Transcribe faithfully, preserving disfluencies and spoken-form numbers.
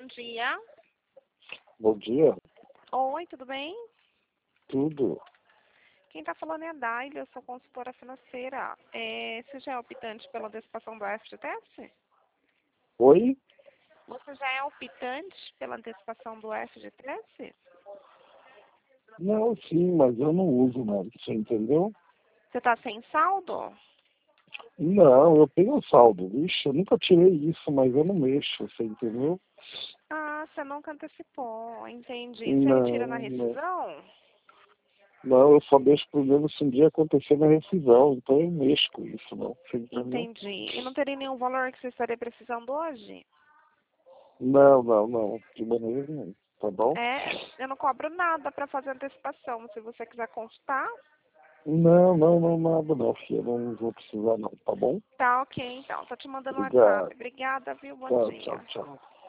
Bom dia. Bom dia. Oi, tudo bem? Tudo. Quem está falando é a Daila, eu sou consultora financeira. É, você já é optante pela antecipação do F G T S? Oi? Você já é optante pela antecipação do F G T S? Não, sim, mas eu não uso mais, você entendeu? Você está sem saldo? Não, eu tenho saldo. Vixe, eu nunca tirei isso, mas eu não mexo, você entendeu? Ah, você nunca antecipou, entendi. Você retira na Não, não. rescisão? Não, eu só deixo primeiro se um dia acontecer na rescisão, então eu mexo com isso, não, você entendeu? Entendi. E não teria nenhum valor que você estaria precisando hoje? Não, não, não, de maneira nenhuma, tá bom? É, eu não cobro nada para fazer antecipação. Se você quiser consultar, Não, não, não, nada não, filha, não vou precisar não, tá bom? tá ok então. Tô te mandando um Obrigado. WhatsApp. Obrigada, viu? Bom Tchau, tchau, dia. tchau.